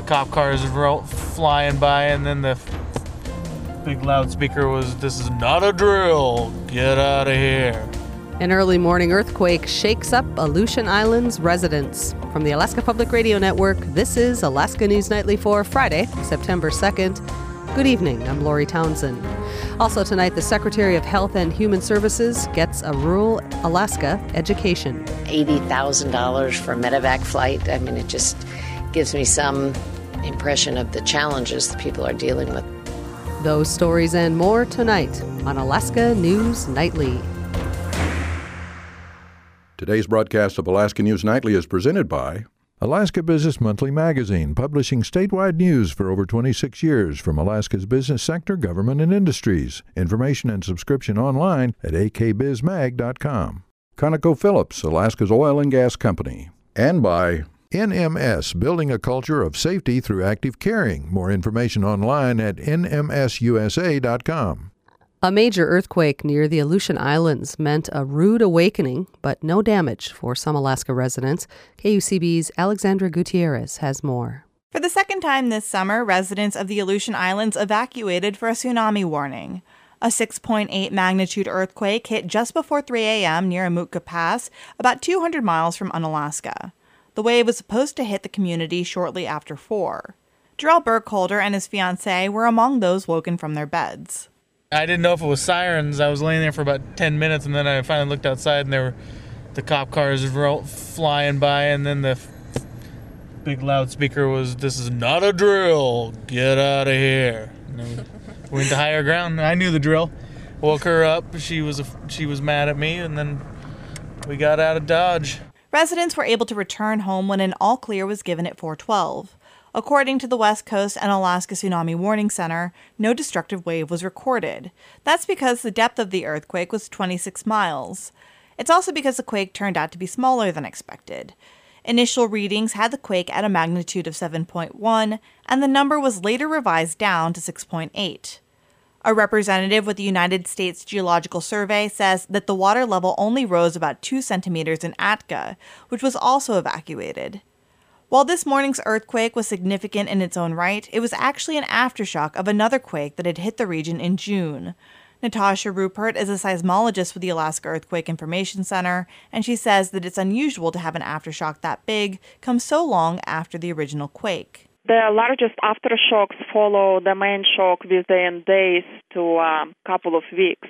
cop cars flying by, and then the big loudspeaker was, "This is not a drill. Get out of here." An early morning earthquake shakes up Aleutian Islands residents. From the Alaska Public Radio Network, this is Alaska News Nightly for Friday, September 2nd. Good evening, I'm Lori Townsend. Also tonight, the Secretary of Health and Human Services gets a rural Alaska education. $80,000 for a medevac flight. I mean, it just gives me some impression of the challenges that people are dealing with. Those stories and more tonight on Alaska News Nightly. Today's broadcast of Alaska News Nightly is presented by Alaska Business Monthly Magazine, publishing statewide news for over 26 years from Alaska's business sector, government, and industries. Information and subscription online at akbizmag.com. ConocoPhillips, Alaska's oil and gas company. And by NMS, building a culture of safety through active caring. More information online at nmsusa.com. A major earthquake near the Aleutian Islands meant a rude awakening, but no damage for some Alaska residents. KUCB's Alexandra Gutierrez has more. For the second time this summer, residents of the Aleutian Islands evacuated for a tsunami warning. A 6.8 magnitude earthquake hit just before 3 a.m. near Amutka Pass, about 200 miles from Unalaska. The wave was supposed to hit the community shortly after 4. Jarrell Burkholder and his fiancée were among those woken from their beds. I didn't know if it was sirens. I was laying there for about 10 minutes, and then I finally looked outside, and the cop cars flying by, and then the big loudspeaker was, "This is not a drill. Get out of here." And then we went to higher ground. I knew the drill. Woke her up. She was mad at me, and then we got out of Dodge. Residents were able to return home when an all-clear was given at 4:12. According to the West Coast and Alaska Tsunami Warning Center, no destructive wave was recorded. That's because the depth of the earthquake was 26 miles. It's also because the quake turned out to be smaller than expected. Initial readings had the quake at a magnitude of 7.1, and the number was later revised down to 6.8. A representative with the United States Geological Survey says that the water level only rose about 2 centimeters in Atka, which was also evacuated. While this morning's earthquake was significant in its own right, it was actually an aftershock of another quake that had hit the region in June. Natasha Rupert is a seismologist with the Alaska Earthquake Information Center, and she says that it's unusual to have an aftershock that big come so long after the original quake. The largest aftershocks follow the main shock within days to a couple of weeks.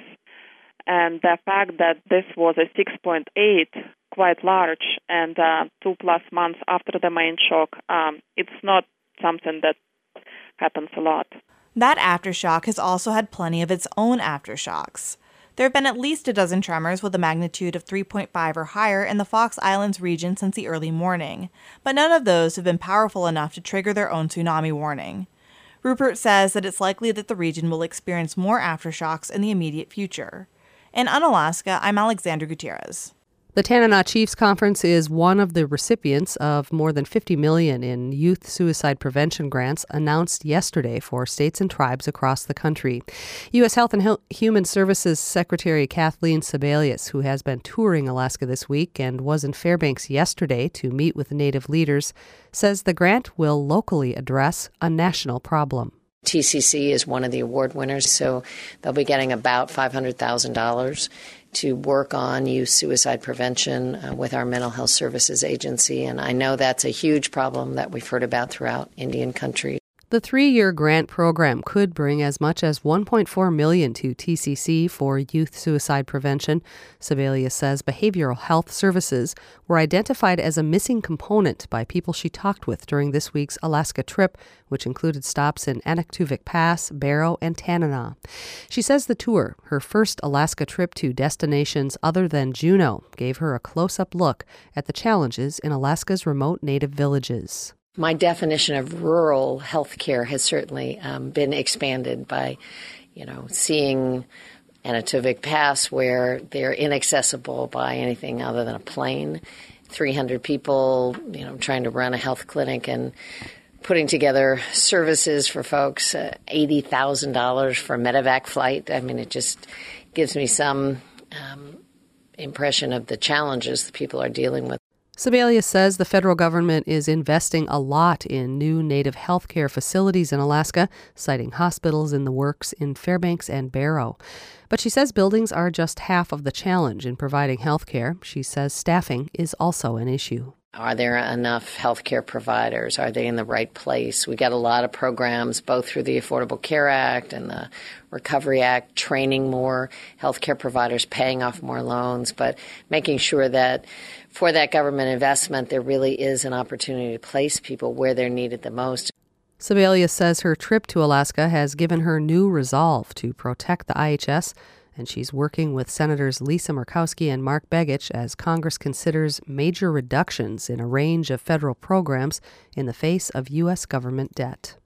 And the fact that this was a 6.8, quite large, and 2+ months after the main shock, it's not something that happens a lot. That aftershock has also had plenty of its own aftershocks. There have been at least a dozen tremors with a magnitude of 3.5 or higher in the Fox Islands region since the early morning, but none of those have been powerful enough to trigger their own tsunami warning. Rupert says that it's likely that the region will experience more aftershocks in the immediate future. In Unalaska, I'm Alexandra Gutierrez. The Tanana Chiefs Conference is one of the recipients of more than $50 million in youth suicide prevention grants announced yesterday for states and tribes across the country. U.S. Health and Human Services Secretary Kathleen Sebelius, who has been touring Alaska this week and was in Fairbanks yesterday to meet with Native leaders, says the grant will locally address a national problem. TCC is one of the award winners, so they'll be getting about $500,000 to work on youth suicide prevention with our mental health services agency. And I know that's a huge problem that we've heard about throughout Indian country. The 3-year grant program could bring as much as $1.4 million to TCC for youth suicide prevention. Sebelius says behavioral health services were identified as a missing component by people she talked with during this week's Alaska trip, which included stops in Anaktuvik Pass, Barrow, and Tanana. She says the tour, her first Alaska trip to destinations other than Juneau, gave her a close-up look at the challenges in Alaska's remote Native villages. My definition of rural health care has certainly been expanded by, seeing Anaktuvik Pass where they're inaccessible by anything other than a plane. 300 people, trying to run a health clinic and putting together services for folks, $80,000 for a medevac flight. I mean, it just gives me some impression of the challenges that people are dealing with. Sebelius says the federal government is investing a lot in new native health care facilities in Alaska, citing hospitals in the works in Fairbanks and Barrow. But she says buildings are just half of the challenge in providing health care. She says staffing is also an issue. Are there enough healthcare providers? Are they in the right place? We got a lot of programs, both through the Affordable Care Act and the Recovery Act, training more healthcare providers, paying off more loans, but making sure that for that government investment, there really is an opportunity to place people where they're needed the most. Sebelius says her trip to Alaska has given her new resolve to protect the IHS, and she's working with Senators Lisa Murkowski and Mark Begich as Congress considers major reductions in a range of federal programs in the face of U.S. government debt.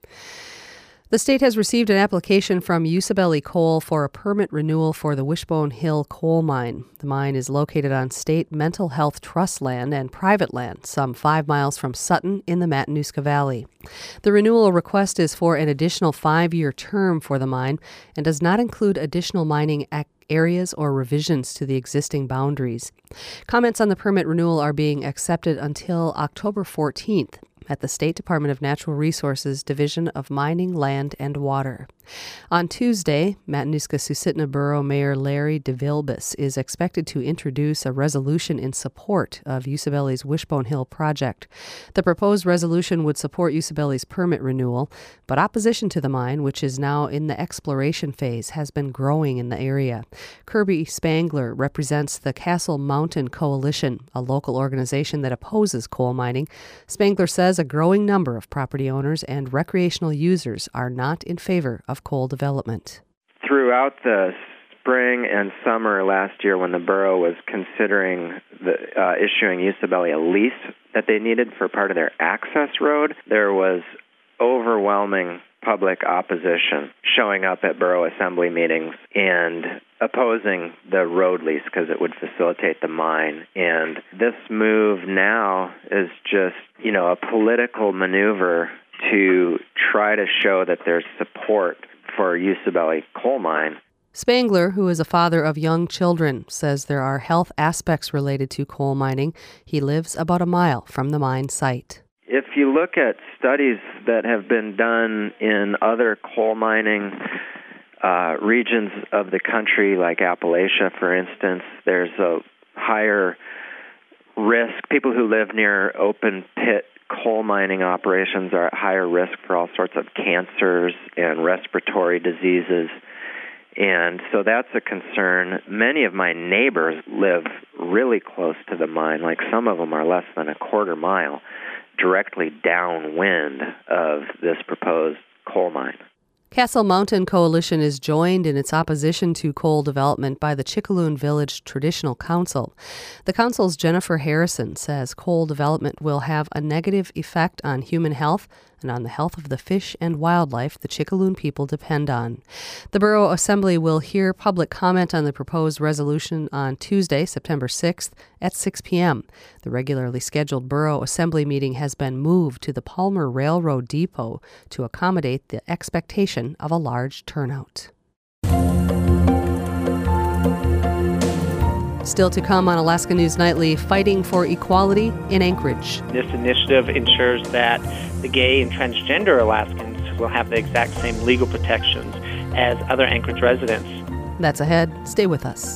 The state has received an application from Usabelli Coal for a permit renewal for the Wishbone Hill coal mine. The mine is located on state mental health trust land and private land, some 5 miles from Sutton in the Matanuska Valley. The renewal request is for an additional 5-year term for the mine and does not include additional mining areas or revisions to the existing boundaries. Comments on the permit renewal are being accepted until October 14th. At the State Department of Natural Resources Division of Mining, Land, and Water. On Tuesday, Matanuska-Susitna Borough Mayor Larry DeVilbiss is expected to introduce a resolution in support of Usabelli's Wishbone Hill project. The proposed resolution would support Usabelli's permit renewal, but opposition to the mine, which is now in the exploration phase, has been growing in the area. Kirby Spangler represents the Castle Mountain Coalition, a local organization that opposes coal mining. Spangler says a growing number of property owners and recreational users are not in favor of coal development. Throughout the spring and summer last year, when the borough was considering issuing Usabelli a lease that they needed for part of their access road, there was overwhelming public opposition showing up at borough assembly meetings and opposing the road lease because it would facilitate the mine. And this move now is just, a political maneuver to try to show that there's support for Usabelli coal mine. Spangler, who is a father of young children, says there are health aspects related to coal mining. He lives about a mile from the mine site. If you look at studies that have been done in other coal mining regions of the country, like Appalachia, for instance, there's a higher risk. People who live near open pit coal mining operations are at higher risk for all sorts of cancers and respiratory diseases. And so that's a concern. Many of my neighbors live really close to the mine, like some of them are less than a quarter mile, directly downwind of this proposed coal mine. Castle Mountain Coalition is joined in its opposition to coal development by the Chickaloon Village Traditional Council. The council's Jennifer Harrison says coal development will have a negative effect on human health and on the health of the fish and wildlife the Chickaloon people depend on. The Borough Assembly will hear public comment on the proposed resolution on Tuesday, September 6th at 6 p.m. The regularly scheduled Borough Assembly meeting has been moved to the Palmer Railroad Depot to accommodate the expectation of a large turnout. Still to come on Alaska News Nightly, fighting for equality in Anchorage. This initiative ensures that the gay and transgender Alaskans will have the exact same legal protections as other Anchorage residents. That's ahead. Stay with us.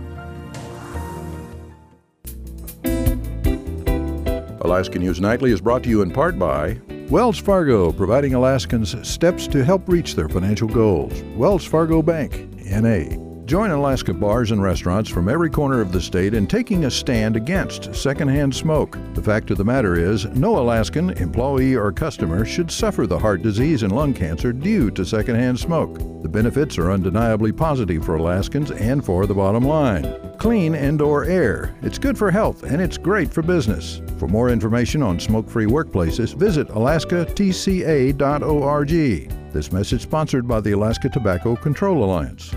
Alaska News Nightly is brought to you in part by Wells Fargo, providing Alaskans steps to help reach their financial goals. Wells Fargo Bank, N.A. Join Alaska bars and restaurants from every corner of the state in taking a stand against secondhand smoke. The fact of the matter is, no Alaskan employee or customer should suffer the heart disease and lung cancer due to secondhand smoke. The benefits are undeniably positive for Alaskans and for the bottom line. Clean indoor air. It's good for health and it's great for business. For more information on smoke-free workplaces, visit alaskatca.org. This message sponsored by the Alaska Tobacco Control Alliance.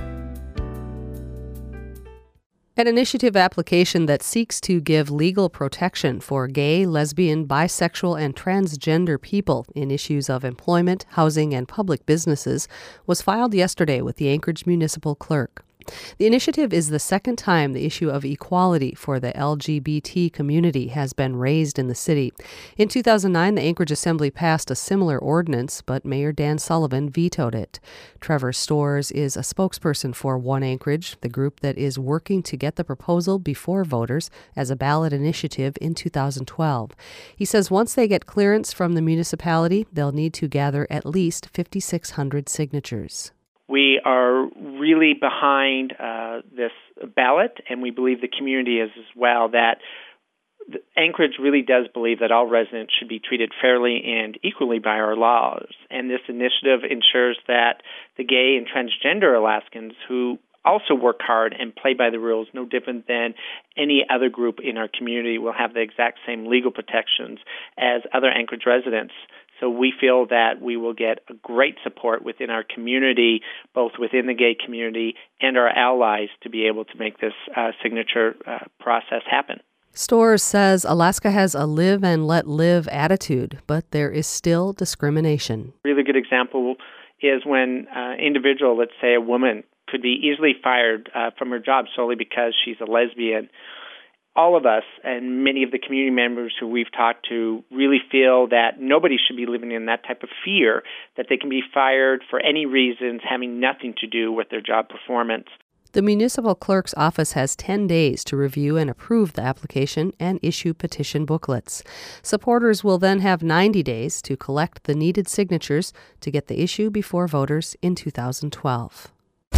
An initiative application that seeks to give legal protection for gay, lesbian, bisexual, and transgender people in issues of employment, housing, and public businesses was filed yesterday with the Anchorage Municipal Clerk. The initiative is the second time the issue of equality for the LGBT community has been raised in the city. In 2009, the Anchorage Assembly passed a similar ordinance, but Mayor Dan Sullivan vetoed it. Trevor Storrs is a spokesperson for One Anchorage, the group that is working to get the proposal before voters as a ballot initiative in 2012. He says once they get clearance from the municipality, they'll need to gather at least 5,600 signatures. We are really behind this ballot, and we believe the community is as well, that Anchorage really does believe that all residents should be treated fairly and equally by our laws. And this initiative ensures that the gay and transgender Alaskans who also work hard and play by the rules, no different than any other group in our community, will have the exact same legal protections as other Anchorage residents. So we feel that we will get a great support within our community, both within the gay community and our allies, to be able to make this signature process happen. Storrs says Alaska has a live and let live attitude, but there is still discrimination. A really good example is when an individual, let's say a woman, could be easily fired from her job solely because she's a lesbian. All of us and many of the community members who we've talked to really feel that nobody should be living in that type of fear, that they can be fired for any reasons having nothing to do with their job performance. The municipal clerk's office has 10 days to review and approve the application and issue petition booklets. Supporters will then have 90 days to collect the needed signatures to get the issue before voters in 2012.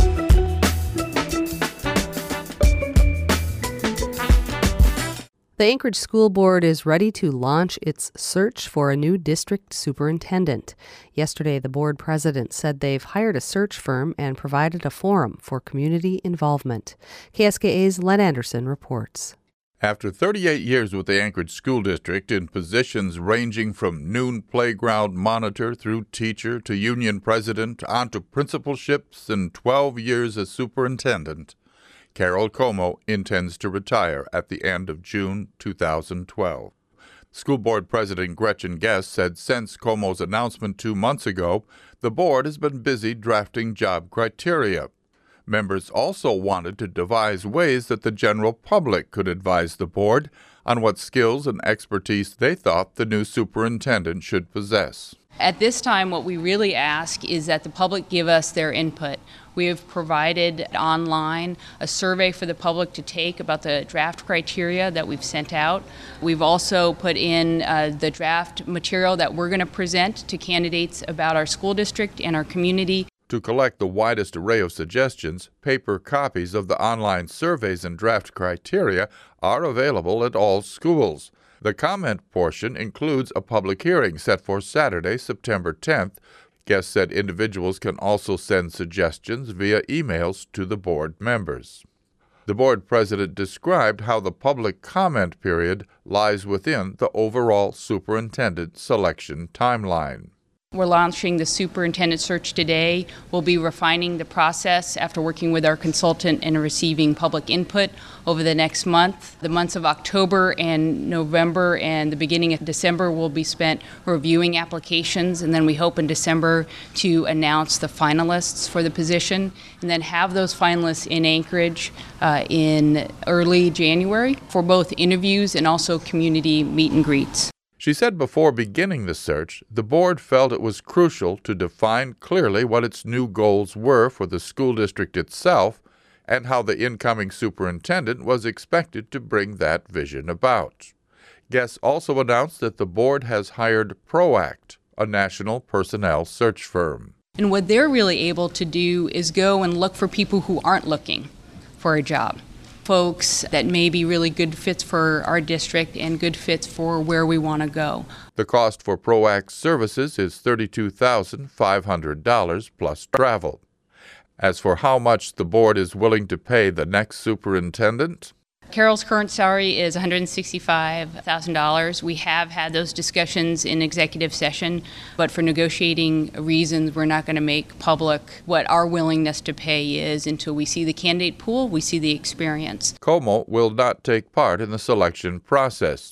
The Anchorage School Board is ready to launch its search for a new district superintendent. Yesterday, the board president said they've hired a search firm and provided a forum for community involvement. KSKA's Len Anderson reports. After 38 years with the Anchorage School District in positions ranging from noon playground monitor through teacher to union president onto principalships and 12 years as superintendent, Carol Como intends to retire at the end of June 2012. School Board President Gretchen Guest said since Como's announcement 2 months ago, the board has been busy drafting job criteria. Members also wanted to devise ways that the general public could advise the board on what skills and expertise they thought the new superintendent should possess. At this time, what we really ask is that the public give us their input. We have provided online a survey for the public to take about the draft criteria that we've sent out. We've also put in the draft material that we're going to present to candidates about our school district and our community. To collect the widest array of suggestions, paper copies of the online surveys and draft criteria are available at all schools. The comment portion includes a public hearing set for Saturday, September 10th. Guest said individuals can also send suggestions via emails to the board members. The board president described how the public comment period lies within the overall superintendent selection timeline. We're launching the superintendent search today. We'll be refining the process after working with our consultant and receiving public input over the next month. The months of October and November and the beginning of December will be spent reviewing applications, and then we hope in December to announce the finalists for the position and then have those finalists in Anchorage in early January for both interviews and also community meet and greets. She said before beginning the search, the board felt it was crucial to define clearly what its new goals were for the school district itself and how the incoming superintendent was expected to bring that vision about. Guest also announced that the board has hired ProAct, a national personnel search firm. And what they're really able to do is go and look for people who aren't looking for a job. Folks that may be really good fits for our district and good fits for where we want to go. The cost for ProAct's services is $32,500 plus travel. As for how much the board is willing to pay the next superintendent, Carol's current salary is $165,000. We have had those discussions in executive session, but for negotiating reasons, we're not going to make public what our willingness to pay is until we see the candidate pool, we see the experience. Como will not take part in the selection process.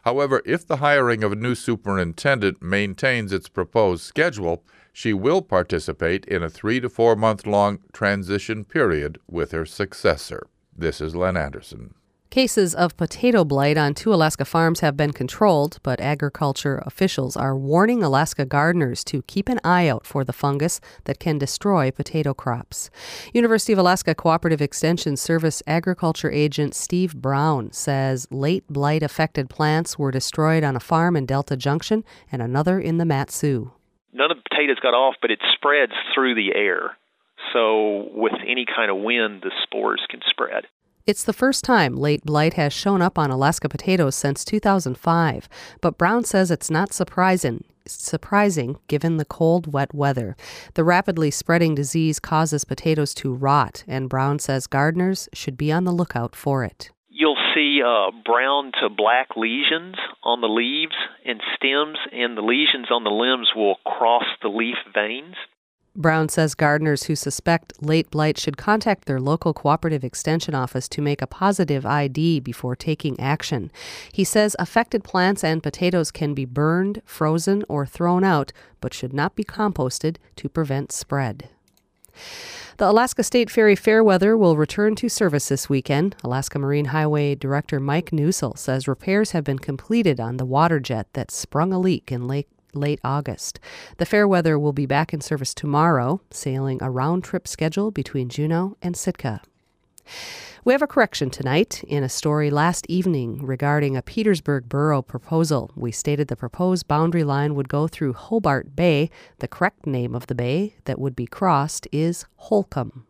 However, if the hiring of a new superintendent maintains its proposed schedule, she will participate in a 3 to 4 month long transition period with her successor. This is Len Anderson. Cases of potato blight on 2 Alaska farms have been controlled, but agriculture officials are warning Alaska gardeners to keep an eye out for the fungus that can destroy potato crops. University of Alaska Cooperative Extension Service agriculture agent Steve Brown says late blight-affected plants were destroyed on a farm in Delta Junction and another in the Mat-Su. None of the potatoes got off, but it spreads through the air. So with any kind of wind, the spores can spread. It's the first time late blight has shown up on Alaska potatoes since 2005, but Brown says it's not surprising given the cold, wet weather. The rapidly spreading disease causes potatoes to rot, and Brown says gardeners should be on the lookout for it. You'll see brown to black lesions on the leaves and stems, and the lesions on the limbs will cross the leaf veins. Brown says gardeners who suspect late blight should contact their local cooperative extension office to make a positive ID before taking action. He says affected plants and potatoes can be burned, frozen, or thrown out, but should not be composted to prevent spread. The Alaska State Ferry Fairweather will return to service this weekend. Alaska Marine Highway Director Mike Newsell says repairs have been completed on the water jet that sprung a leak in late August. The Fairweather will be back in service tomorrow, sailing a round-trip schedule between Juneau and Sitka. We have a correction tonight. In a story last evening regarding a Petersburg Borough proposal, we stated the proposed boundary line would go through Hobart Bay. The correct name of the bay that would be crossed is Holcomb.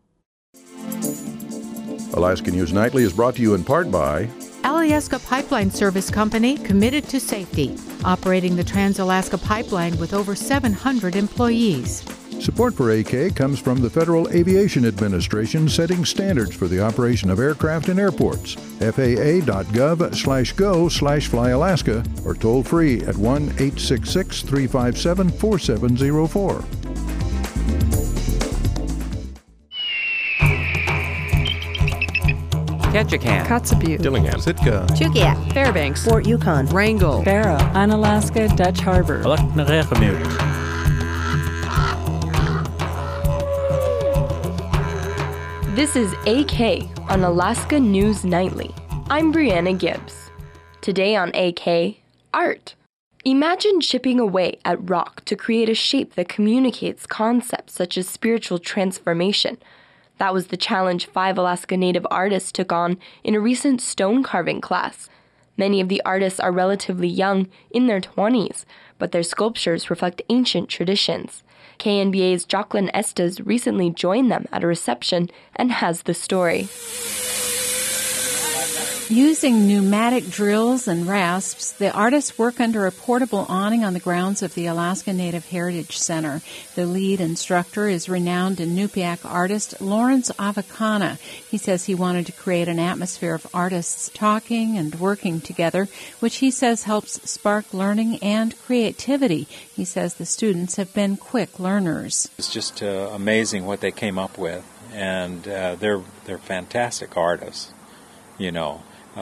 Alaska News Nightly is brought to you in part by Alyeska Pipeline Service Company, committed to safety, operating the Trans-Alaska Pipeline with over 700 employees. Support for AK comes from the Federal Aviation Administration, setting standards for the operation of aircraft and airports. FAA.gov/go/flyalaska or toll free at 1-866-357-4704. Ketchikan, Kotzebue, Dillingham, Sitka, Chugiak, Fairbanks, Fort Yukon, Wrangell, Barrow, Unalaska, Dutch Harbor. This is AK on Alaska News Nightly. I'm Brianna Gibbs. Today on AK, art. Imagine chipping away at rock to create a shape that communicates concepts such as spiritual transformation. That was the challenge 5 Alaska Native artists took on in a recent stone carving class. Many of the artists are relatively young, in their 20s, but their sculptures reflect ancient traditions. KNBA's Jocelyn Estes recently joined them at a reception and has the story. Using pneumatic drills and rasps, the artists work under a portable awning on the grounds of the Alaska Native Heritage Center. The lead instructor is renowned Inupiaq artist Lawrence Avakana. He says he wanted to create an atmosphere of artists talking and working together, which he says helps spark learning and creativity. He says the students have been quick learners. It's just amazing what they came up with, and they're fantastic artists, you know.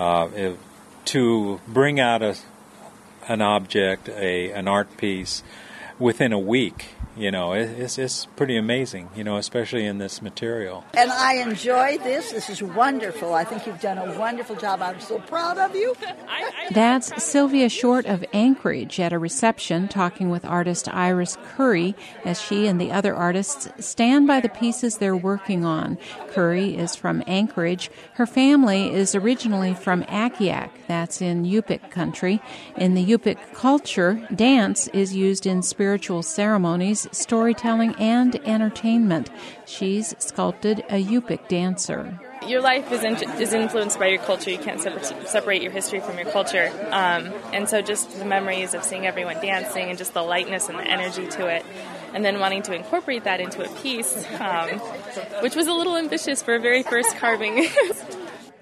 To bring out an object, an art piece, within a week, you know, it's pretty amazing, you know, especially in this material. And I enjoy this. This is wonderful. I think you've done a wonderful job. I'm so proud of you. That's Sylvia Short of Anchorage at a reception talking with artist Iris Curry as she and the other artists stand by the pieces they're working on. Curry is from Anchorage. Her family is originally from Akiak. That's in Yupik country. In the Yupik culture, dance is used in spiritual ceremonies, storytelling, and entertainment. She's sculpted a Yupik dancer. Your life is influenced by your culture. You can't separate your history from your culture. And so just the memories of seeing everyone dancing and just the lightness and the energy to it, and then wanting to incorporate that into a piece, which was a little ambitious for a very first carving.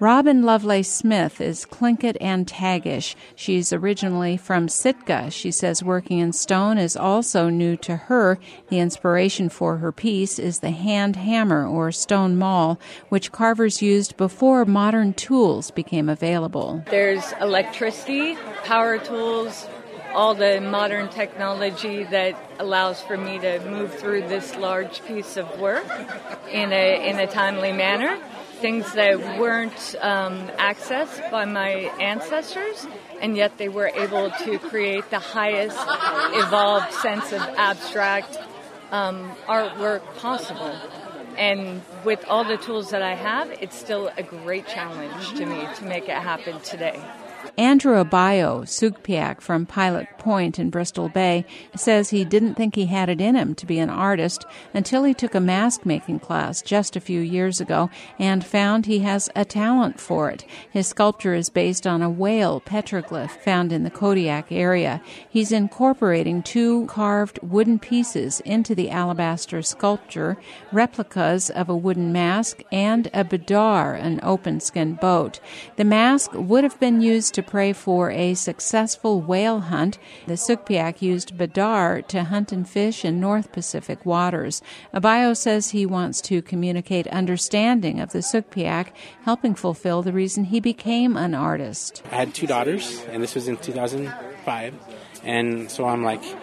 Robin Lovelace Smith is Tlingit and Tagish. She's originally from Sitka. She says working in stone is also new to her. The inspiration for her piece is the hand hammer or stone maul, which carvers used before modern tools became available. There's electricity, power tools, all the modern technology that allows for me to move through this large piece of work in a timely manner. Things that weren't accessed by my ancestors, and yet they were able to create the highest evolved sense of abstract artwork possible. And with all the tools that I have, it's still a great challenge to me to make it happen today. Andrew Abayo, Sugpiaq from Pilot Point in Bristol Bay, says he didn't think he had it in him to be an artist until he took a mask-making class just a few years ago and found he has a talent for it. His sculpture is based on a whale petroglyph found in the Kodiak area. He's incorporating 2 carved wooden pieces into the alabaster sculpture, replicas of a wooden mask and a bidar, an open-skin boat. The mask would have been used to pray for a successful whale hunt. The Sugpiaq used bidar to hunt and fish in North Pacific waters. Abayo says he wants to communicate understanding of the Sugpiaq, helping fulfill the reason he became an artist. I had 2 daughters, and this was in 2005, and so I'm like,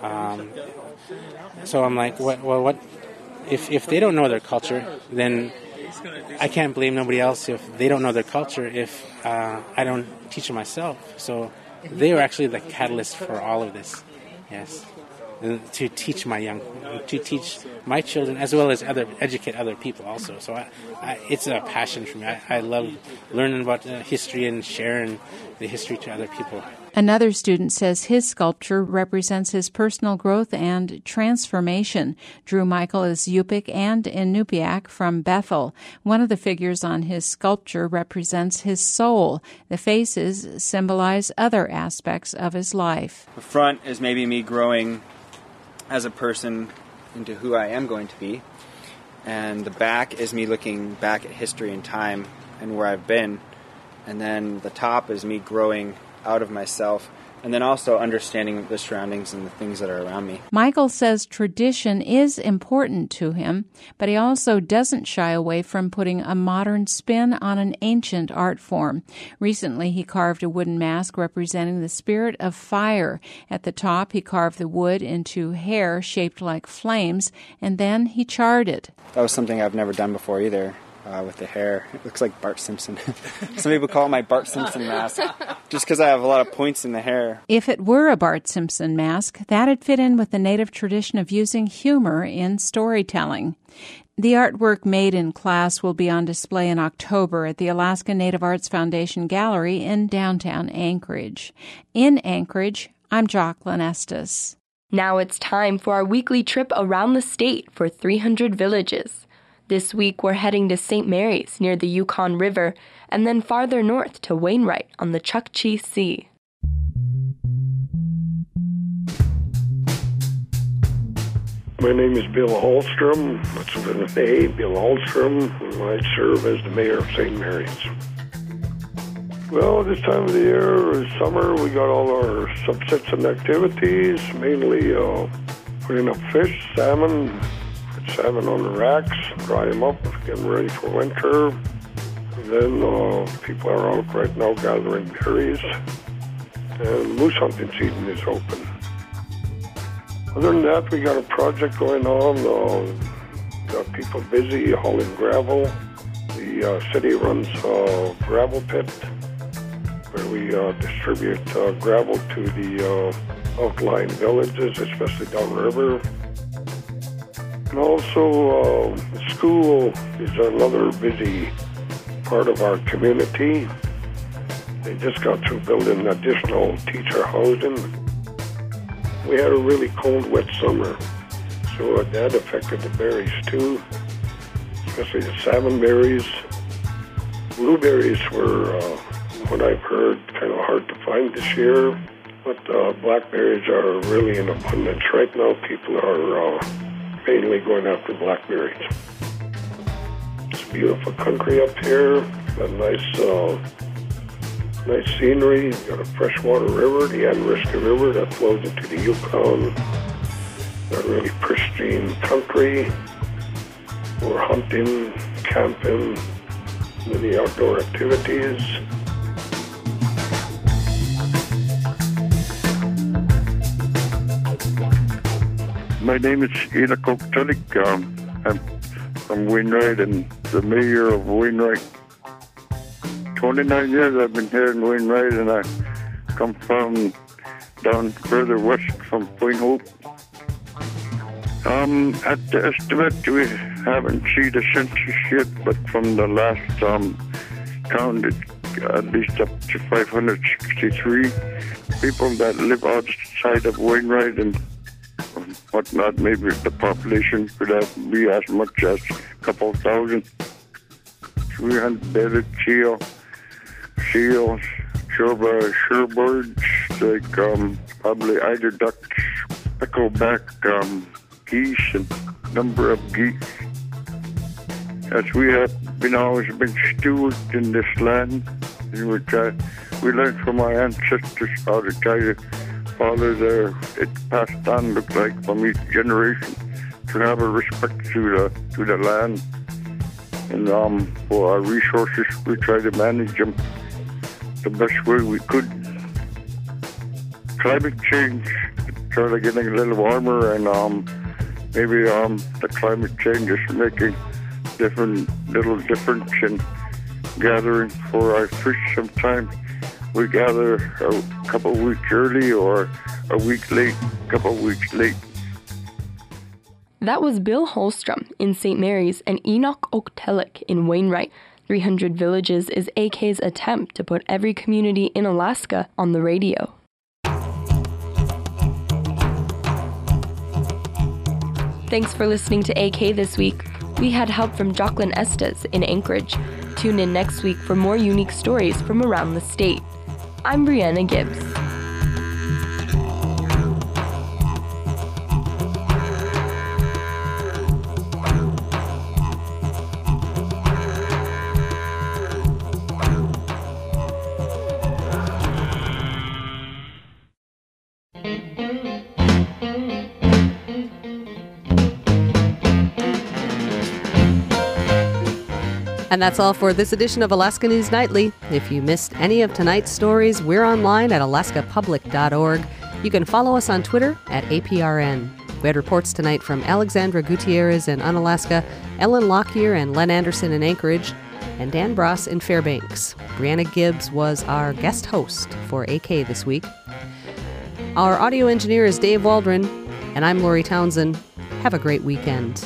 what? If they don't know their culture, then I can't blame nobody else if they don't know their culture if I don't teach it myself. So they were actually the catalyst for all of this, yes. And to teach my children as well as educate other people also. So it's a passion for me. I love learning about history and sharing the history to other people. Another student says his sculpture represents his personal growth and transformation. Drew Michael is Yupik and Inupiaq from Bethel. One of the figures on his sculpture represents his soul. The faces symbolize other aspects of his life. The front is maybe me growing as a person into who I am going to be. And the back is me looking back at history and time and where I've been. And then the top is me growing out of myself, and then also understanding the surroundings and the things that are around me. Michael says tradition is important to him, but he also doesn't shy away from putting a modern spin on an ancient art form. Recently, he carved a wooden mask representing the spirit of fire. At the top, he carved the wood into hair shaped like flames, and then he charred it. That was something I've never done before either. With the hair. It looks like Bart Simpson. Some people call it my Bart Simpson mask, just because I have a lot of points in the hair. If it were a Bart Simpson mask, that'd fit in with the native tradition of using humor in storytelling. The artwork made in class will be on display in October at the Alaska Native Arts Foundation Gallery in downtown Anchorage. In Anchorage, I'm Jocelyn Estes. Now it's time for our weekly trip around the state for 300 villages. This week, we're heading to St. Mary's near the Yukon River, and then farther north to Wainwright on the Chukchi Sea. My name is Bill Hallstrom. That's with an A, Bill Hallstrom, and I serve as the mayor of St. Mary's. Well, this time of the year is summer. We got all our subsistence activities, mainly putting up fish, salmon on the racks, dry them up, getting ready for winter. And then people are out right now gathering berries, and moose hunting season is open. Other than that, we got a project going on. Got people busy hauling gravel. The city runs a gravel pit where we distribute gravel to the outlying villages, especially downriver. And also, school is another busy part of our community. They just got through building additional teacher housing. We had a really cold, wet summer, so that affected the berries too, especially the salmon berries. Blueberries were, what I've heard, kind of hard to find this year, but blackberries are really in abundance. Right now, people are mainly going after blackberries. It's beautiful country up here. Got nice scenery. Got a freshwater river, the Anariska River, that flows into the Yukon. Got really pristine country. We're hunting, camping, many outdoor activities. My name is Enoch Oaktelik. I'm from Wainwright and the mayor of Wainwright. 29 years I've been here in Wainwright, and I come from down further west from Point Hope. At the estimate, we haven't seen the census yet, but from the last count, it's at least up to 563 people that live outside of Wainwright and whatnot. Maybe the population could be as much as a couple thousand. 300 seals, shorebirds, like probably eider ducks, pickleback, geese, and number of geese. As we have always been stewards in this land, and we learned from our ancestors how to try to follow it passed on, look like, from each generation, to have a respect to the land. And for our resources, we try to manage them the best way we could. Climate change started getting a little warmer, and maybe the climate change is making little difference in gathering for our fish. Sometimes we gather a couple of weeks early or a week late, couple of weeks late. That was Bill Holstrom in St. Mary's and Enoch Oaktelik in Wainwright. 300 Villages is AK's attempt to put every community in Alaska on the radio. Thanks for listening to AK this week. We had help from Jocelyn Estes in Anchorage. Tune in next week for more unique stories from around the state. I'm Brianna Gibbs. And that's all for this edition of Alaska News Nightly. If you missed any of tonight's stories, we're online at alaskapublic.org. You can follow us on Twitter at APRN. We had reports tonight from Alexandra Gutierrez in Unalaska, Ellen Lockyer and Len Anderson in Anchorage, and Dan Bross in Fairbanks. Brianna Gibbs was our guest host for AK this week. Our audio engineer is Dave Waldron, and I'm Lori Townsend. Have a great weekend.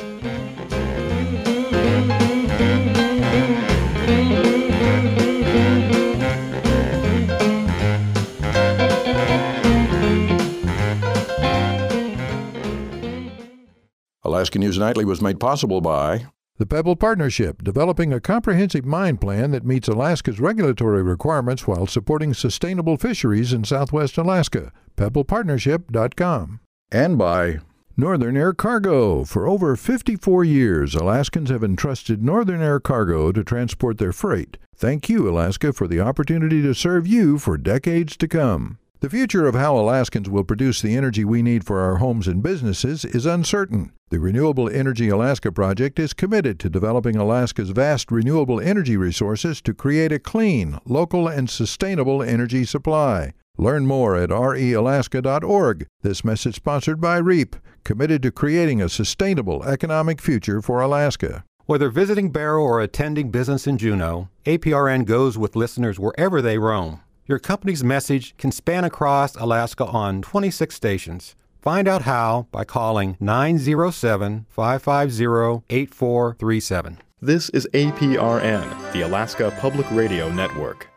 Alaska News Nightly was made possible by the Pebble Partnership, developing a comprehensive mine plan that meets Alaska's regulatory requirements while supporting sustainable fisheries in southwest Alaska. PebblePartnership.com. And by Northern Air Cargo. For over 54 years, Alaskans have entrusted Northern Air Cargo to transport their freight. Thank you, Alaska, for the opportunity to serve you for decades to come. The future of how Alaskans will produce the energy we need for our homes and businesses is uncertain. The Renewable Energy Alaska Project is committed to developing Alaska's vast renewable energy resources to create a clean, local, and sustainable energy supply. Learn more at realaska.org. This message sponsored by REAP, committed to creating a sustainable economic future for Alaska. Whether visiting Barrow or attending business in Juneau, APRN goes with listeners wherever they roam. Your company's message can span across Alaska on 26 stations. Find out how by calling 907-550-8437. This is APRN, the Alaska Public Radio Network.